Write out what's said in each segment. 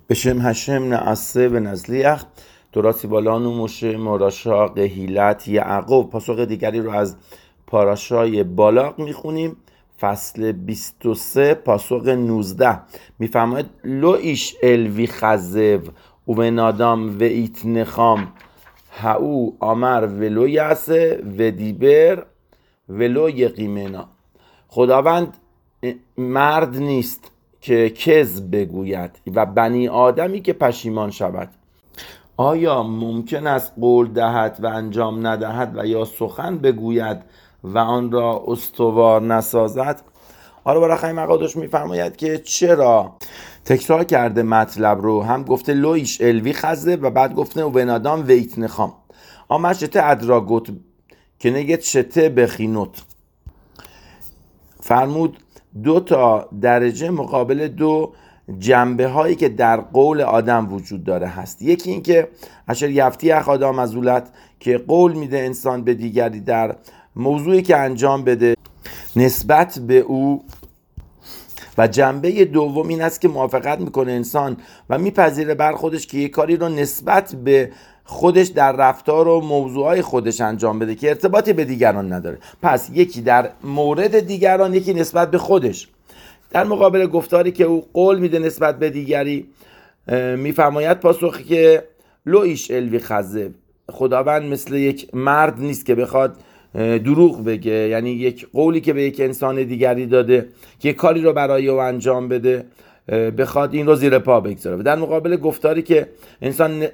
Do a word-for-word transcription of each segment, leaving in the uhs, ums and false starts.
בשם השم نعسه و نزلیخ دراسی بالان و مشه مراشا قهیلت یعقوب. پاسخ دیگری رو از پاراشای بالاق میخونیم، فصل بیست و سه پاسخ نوزده. میفرماید لو ایش الوی خزو و بنادام و ایت نخام هاو آمر ولو یعسه و دیبر ولو یقیمنا. خداوند مرد نیست که کذب بگوید و بنی آدمی که پشیمان شود. آیا ممکن است قول دهد و انجام ندهد و یا سخن بگوید و آن را استوار نسازد؟ آره برای مقادش میفرماید که چرا تکرار کرده مطلب رو، هم گفته لویش الوی خزه و بعد گفته و بنادام ویت نخام اما شته ادراگوت که نگید شته بخینوت. فرمود دو تا درجه مقابل دو جنبه هایی که در قول آدم وجود داره هست. یکی این که اشر یفتی اخ آدم ازولت، که قول میده انسان به دیگری در موضوعی که انجام بده نسبت به او، و جنبه دوم این است که موافقت میکنه انسان و میپذیره بر خودش که یک کاری رو نسبت به خودش در رفتار و موضوعهای خودش انجام بده که ارتباطی به دیگران نداره. پس یکی در مورد دیگران، یکی نسبت به خودش. در مقابل گفتاری که او قول میده نسبت به دیگری، میفرماید پاسخی که لو ایش الوی خزه، خداوند مثل یک مرد نیست که بخواد دروغ بگه، یعنی یک قولی که به یک انسان دیگری داده که یک کاری رو برای او انجام بده بخواد این رو زیر پا بگذاره. در مقابل گفتاری که انسان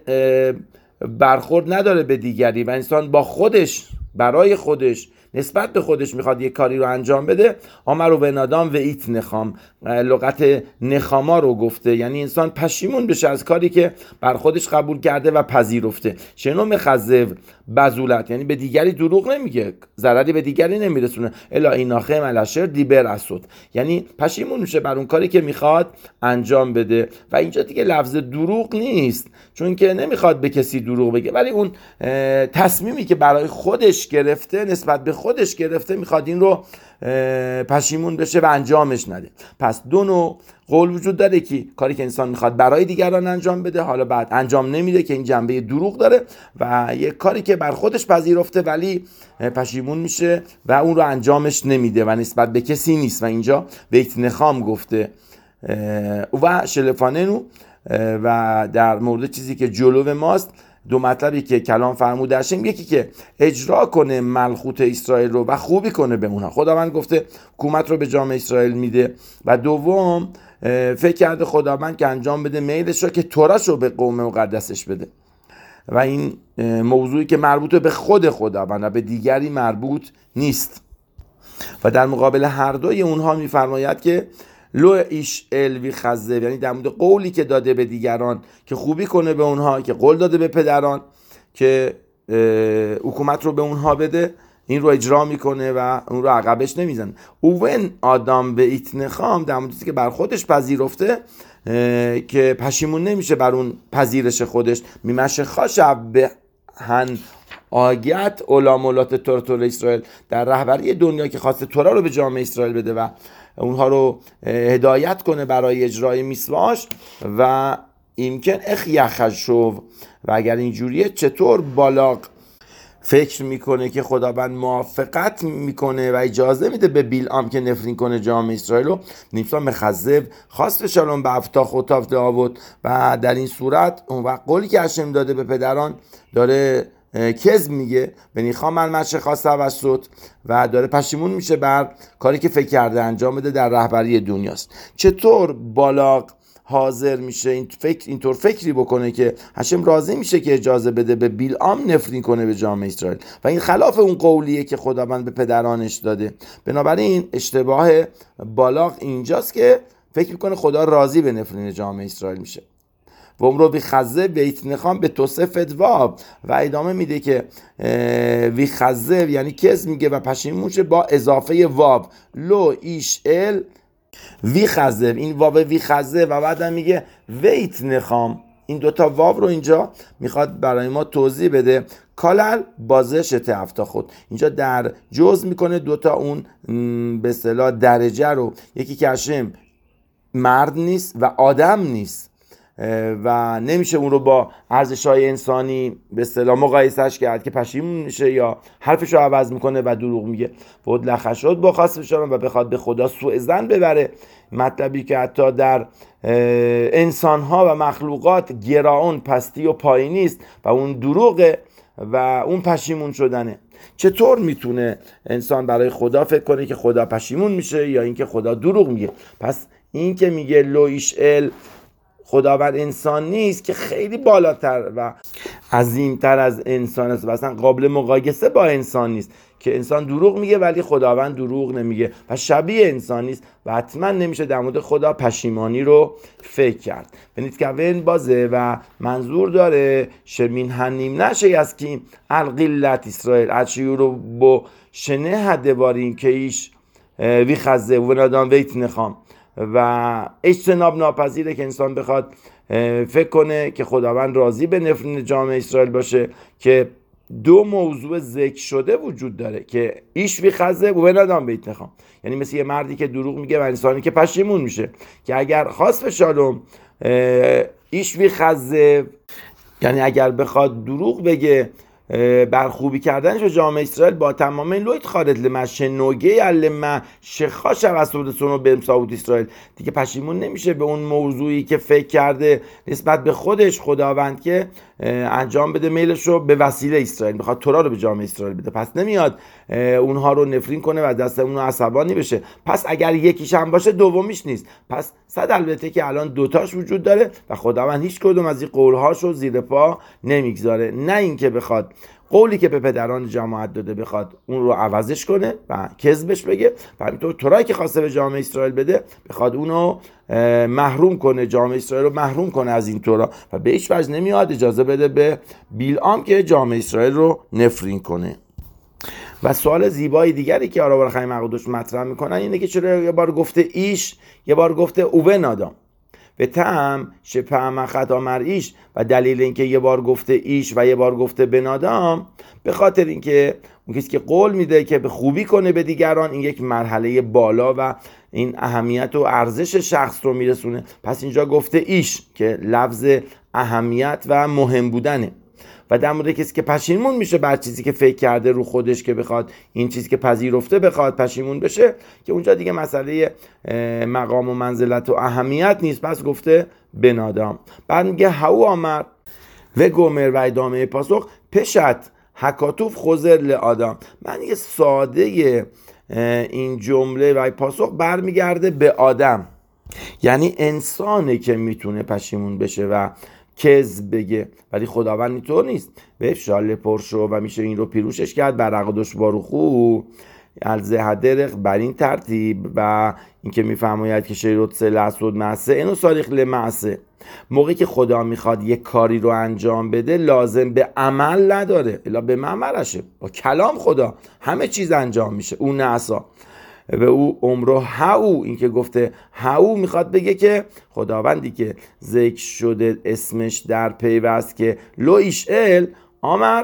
برخورد نداره به دیگری و انسان با خودش برای خودش نسبت به خودش میخواد یک کاری رو انجام بده، آمر و بنادام و ایت نخام، لغت نخاما رو گفته، یعنی انسان پشیمون بشه از کاری که بر خودش قبول کرده و پذیرفته. شنو مخزو بزولت، یعنی به دیگری دروغ نمیگه، ضرری به دیگری نمیرسونه. الا ایناخه ملشر دیبر اسود، یعنی پشیمون میشه بر اون کاری که میخواد انجام بده. و اینجا دیگه لفظ دروغ نیست، چون که نمیخواد به کسی دروغ بگه، ولی اون تصمیمی که برای خودش گرفته نسبت به خودش گرفته میخواد این رو پشیمون بشه و انجامش نده. پس دو نوع قول وجود داره، که کاری که انسان میخواد برای دیگران انجام بده حالا بعد انجام نمیده که این جنبه دروغ داره، و یک کاری که بر خودش پذیرفته ولی پشیمون میشه و اون رو انجامش نمیده و نسبت به کسی نیست. و اینجا بیت نخام گفته و شلفاننو. و در مورد چیزی که جلو ماست دو مطلبی که کلام فرمودشیم، یکی که اجرا کنه ملخوت اسرائیل رو و خوبی کنه به اونها، خداوند گفته حکومت رو به جامعه اسرائیل میده، و دوم فکر کرده خداوند که انجام بده میلش رو که توراش رو به قوم مقدسش بده، و این موضوعی که مربوط به خود خداوند و به دیگری مربوط نیست. و در مقابل هر دوی اونها میفرماید که لو ایش الوی خزه، یعنی در مورد قولی که داده به دیگران که خوبی کنه به اونها، که قول داده به پدران که حکومت رو به اونها بده، این رو اجرا میکنه و اون رو عقبش نمیزنه. اوون آدم به ایت نخام، در مورد که بر خودش پذیرفته که پشیمون نمیشه بر اون پذیرش خودش. میمشه خاشب به هن آگت علامولات تور تور اسرائیل، در رهبری دنیا که خواسته تورا رو به جامعه اسرائیل بده و اونها رو هدایت کنه برای اجرای میسواش، و ایمکن اخ یخشو، و اگر اینجوریه چطور بالاق فکر میکنه که خداوند موافقت میکنه و اجازه میده به بیلعام که نفرین کنه جامعه اسرائیل رو. نیمسا مخزب خواست شالون به افتا خطاف داوود، و در این صورت اون وقت قولی که هشم داده به پدران داره کذب میگه، به نیخام ملمش خواست توسط، و داره پشیمون میشه بر کاری که فکر کرده انجام بده در رهبری دنیاست. چطور بالاق حاضر میشه این فکر اینطور فکری بکنه که هشم راضی میشه که اجازه بده به بیلعام نفرین کنه به جامعه اسرائیل، و این خلاف اون قولیه که خداوند به پدرانش داده. بنابراین اشتباه بالاق اینجاست که فکر میکنه خدا راضی به نفرین جامعه اسرائیل میشه. و امرو بی خزه بیت نخام به توصفت واب، و ادامه میده که وی خزه یعنی کس میگه و پشیمون شه با اضافه واب، لو ایش ال وی خزه، این واب وی خزه، و بعدم میگه ویت نخام. این دوتا واب رو اینجا میخواد برای ما توضیح بده. کالل بازه شته افتا خود، اینجا در جز میکنه دوتا اون به اصطلاح درجه رو، یکی که هشم مرد نیست و آدم نیست، و نمیشه اون رو با ارزش‌های انسانی به اصطلاح مقایسهش کرد که پشیمون میشه یا حرفش رو عوض میکنه و دروغ میگه. ود لخشد با خاص بشارم و بخواد به خدا سوء ظن ببره، مطلبی که حتی در انسان‌ها و مخلوقات گراون پستی و پایینی است و اون دروغه و اون پشیمون شدنه. چطور میتونه انسان برای خدا فکر کنه که خدا پشیمون میشه یا اینکه خدا دروغ میگه؟ پس این که میگه لو ایشئل خداوند انسان نیست که خیلی بالاتر و عظیمتر از انسان است و اصلا قابل مقایسه با انسان نیست، که انسان دروغ میگه ولی خداوند دروغ نمیگه و شبیه انسان نیست و حتما نمیشه در مورد خدا پشیمانی رو فکر کرد. بنید که این بازه و منظور داره شمین هنیم نشه از که القلت اسرائیل اچیو رو با شنه هدوارین که ایش وی خزه و نادان ویت نخام و اجتناب ناپذیره که انسان بخواد فکر کنه که خداوند راضی به نفرین جامعه اسرائیل باشه، که دو موضوع ذکر شده وجود داره که ایش وی خزه و نادان بیت نخام، یعنی مثل یه مردی که دروغ میگه و انسانی که پشیمون میشه، که اگر خواست به شالوم ایش وی خزه، یعنی اگر بخواد دروغ بگه بر خوبی کردنش به جامعه اسرائیل با تمام لویت خارج لما شنوگه علما شخا شوستود سونو به سعود اسرائیل، دیگه پشیمون نمیشه به اون موضوعی که فکر کرده نسبت به خودش خداوند که انجام بده میلش رو به وسیله اسرائیل، بخواد تورا رو به جامعه اسرائیل بده، پس نمیاد اونها رو نفرین کنه و دست اونها عصبانی بشه. پس اگر یکیش هم باشه دومیش نیست، پس صد البته که الان دوتاش وجود داره و خداوند هیچ کدوم از این قولهاشو زیر پا نمیگذاره، نه اینکه بخواد قولی که به پدران جماعت داده بخواد اون رو عوضش کنه و کذبش بگه، و همینطور تورایی که خواسته به جامعه اسرائیل بده بخواد اونو محروم کنه، جامعه اسرائیل رو محروم کنه از این تورا و به هیچ وجه نمیاد اجازه بده به بیلعام که جامعه اسرائیل رو نفرین کنه. و سوال زیبایی دیگری که آرا خیم مقدوش مطرح میکنن اینه که چرا یه بار گفته ایش یه بار گفته اوه نادام به تم شپه خطا مر ایش، و دلیل اینکه یه بار گفته ایش و یه بار گفته بنادام به خاطر اینکه اون کسی که قول میده که به خوبی کنه به دیگران این یک مرحله بالا و این اهمیت و ارزش شخص رو میرسونه، پس اینجا گفته ایش که لفظ اهمیت و مهم بودنه. و در مورد کسی که پشیمون میشه بر چیزی که فکر کرده رو خودش که بخواد این چیزی که پذیرفته بخواد پشیمون بشه، که اونجا دیگه مسئله مقام و منزلت و اهمیت نیست، پس گفته بنادام. بعد میگه هاو آمر و گومر و ادامه پاسخ پشت حکاتوف خوزر لآدم. من یه ساده این جمله و پاسخ برمیگرده به آدم، یعنی انسانه که میتونه پشیمون بشه و کذب بگه، ولی خداوند اینطور نیست. به افشال پرشو و میشه این رو پیروشش کرد بر عقدش باروخو الزهدرق بر این ترتیب و اینکه میفرماید که شیروت سه لحظود معسه اینو ساریخ لمعسه، موقعی که خدا میخواد یک کاری رو انجام بده لازم به عمل نداره، الا به معملشه، با کلام خدا همه چیز انجام میشه. اون نعسا و او عمره هاو، این که گفته هاو میخواد بگه که خداوندی که ذکر شده اسمش در پیوست که لو ایشئل آمر،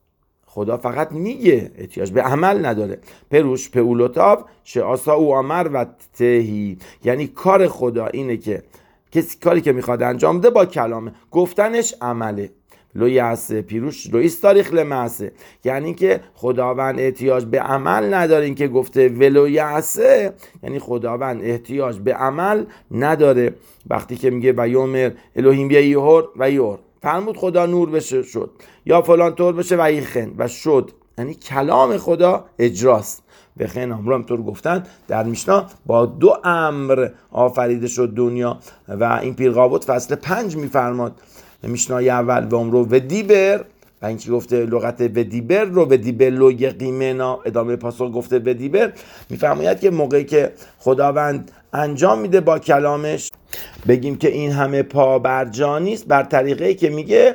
خدا فقط میگه احتیاج به عمل نداره. پروش پئولوتاو چه آسا او آمر و تهی، یعنی کار خدا اینه که کسی کاری که میخواد انجام بده با کلامه، گفتنش عمله. لو یعسه پیروش لو ایستاریخ لمعسه، یعنی که خداوند احتیاج به عمل نداره. این که گفته ولو یعسه یعنی خداوند احتیاج به عمل نداره. وقتی که میگه و یومر الوهیم بیا یهور و یور، فرمود خدا نور بشه شد، یا فلان طور بشه و ایخن و شد، یعنی کلام خدا اجراست. به خین امر هم طور گفتن در میشنا با دو امر آفریده شد دنیا و این پیرقابوت فصل پنج میفرماد میشنای اول و امرو و دیبر و اینکه گفته لغت و دیبر رو و دیبر لو یقیمنا، ادامه پاسخ گفته و دیبر، میفرماید که موقعی که خداوند انجام میده با کلامش بگیم که این همه پا بر جا نیست، بر طریقه‌ای که میگه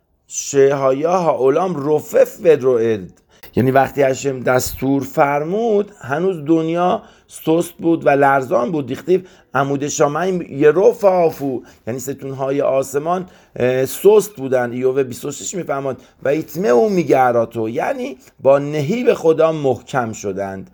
شهایا ها اولام رفف ودروئد، یعنی وقتی هشم دستور فرمود هنوز دنیا سست بود و لرزان بود. دیختیو عمود شامعیم یه رفافو، یعنی ستونهای آسمان سست بودن. ایوه بیست و شش میفهمد و ایتمه او میگراتو، یعنی با نهیب خدا محکم شدند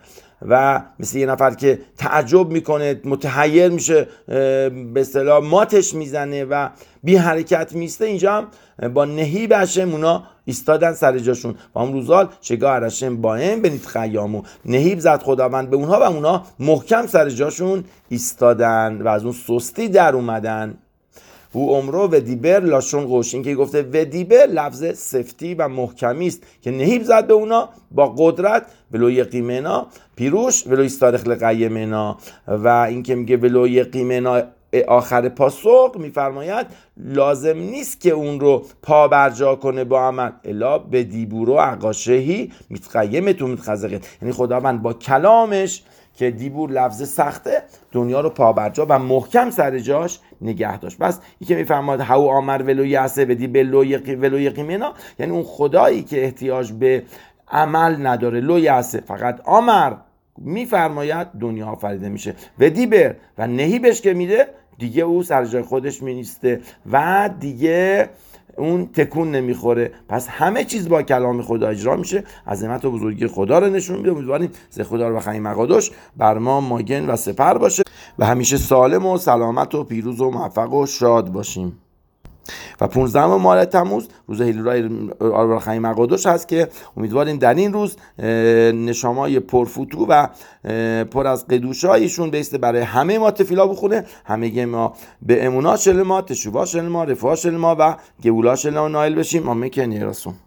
و مثل یه نفر که تعجب میکنه، متحیر میشه، به اصطلاح ماتش میزنه و بی حرکت میسته. اینجا هم با نهیب هشم اونا ایستادن سر جاشون و هم روزال شگاه هشم با هم بنید خیامو، نهیب زد خداوند به اونها و اونها محکم سر جاشون ایستادن و از اون سستی در اومدن. او عمرو و دیبر لاشون قوشین که گفته و دیبر لفظ سفتی و محکمی است که نهیب زد به اونا با قدرت، ولو یقیمنا پیروش ولو استارخ لقیمنا. و این که میگه ولو یقیمنا آخر پاسخ میفرماید لازم نیست که اون رو پا برجا کنه با عمل، الا به دیبورو عقاشهی متقیم تو متخزقه، یعنی خداوند با کلامش که دیبور لفظ سخته دنیا رو پابرجا و محکم سر جاش نگه داشت. بس این که میفرماد هاو آمر ولو یعصه بدی ولو یقی ولو یقیمنا، یعنی اون خدایی که احتیاج به عمل نداره، لو یعصه فقط آمر میفرماید دنیا آفریده میشه. و دیبر و نهیبش که میده دیگه او سر جای خودش مینیسته و دیگه اون تکون نمیخوره. پس همه چیز با کلام خدا اجرا میشه. عظمت و بزرگی خدا رو نشون میده. امیدواریم ز خدا رو بخوایم مقادش بر ما ماگن و سپر باشه و همیشه سالم و سلامت و پیروز و موفق و شاد باشیم. و پانزدهم ماه تموز روز هیلورای آربرخای مقادش هست که امیدواریم در این روز نشامای پرفتو و پر از قدوشایشون بیسته برای همه ما تفیلا بخونه، همه ما به امونا شل ما، تشووا شل ما، رفاه شل ما و گولا شل ما نایل بشیم. آمین که نیرسون.